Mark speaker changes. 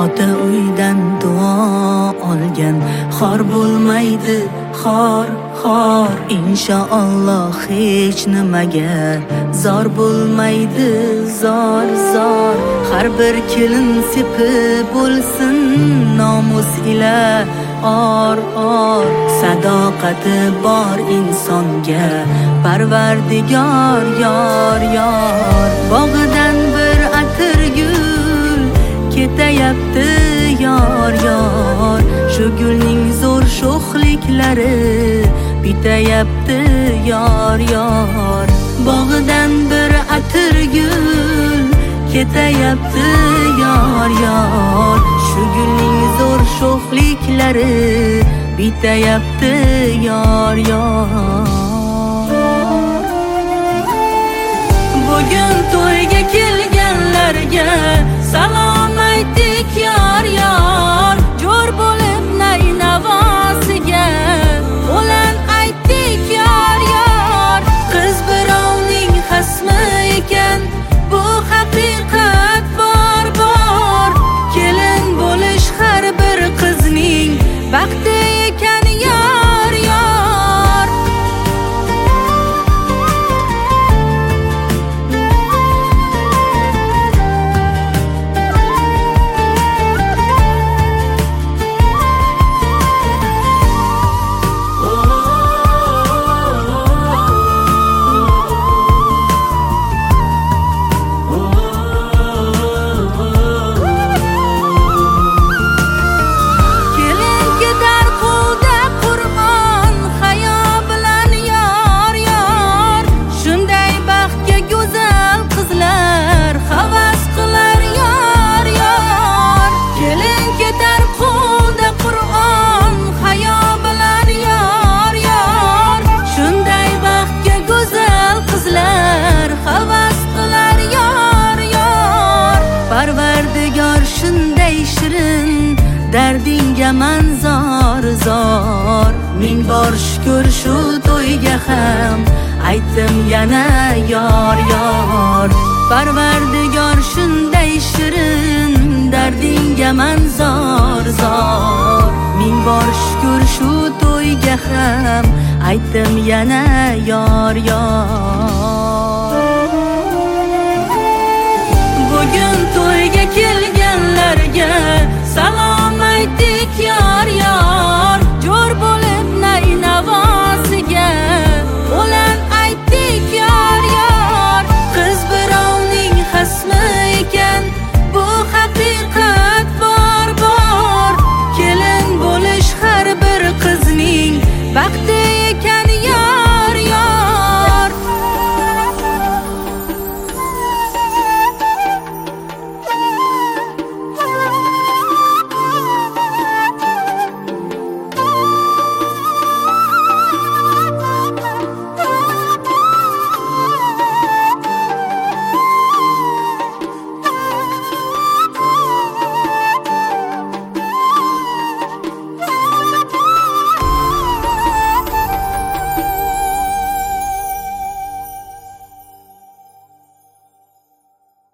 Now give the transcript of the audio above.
Speaker 1: ota uydan duo olgan xor bo'lmaydi, xor inshaalloh hech nimaga zor bo'lmaydi, zor har bir kelin sepi bo'lsin nomus ila or sadoqati bor insonga Parvardigor yor bog'idan bir atir gul ketayapti yor shu gulning zo'r sho'xliklari bitayapti yor bog'idan bir atir gul ketayapti yor shu gulning zo'r sho'xliklari bitayapti yor bugun to'yga kelganlarga salom aytdik yor jo'r bo'lib nay navosiga o'lan aytdik yor qiz birovning xasmi ekan bu haqiqat bor kelin bo'lish har bir qizning baxti ekan yor Parvardigor shunday shirin dardingga man zor ming bor shukr shu to'yga ham aytdim yana yor Parvardigor shunday shirin dardingga man zor ming bor shukr shu to'yga ham aytdim yana yor bugun to'yga kel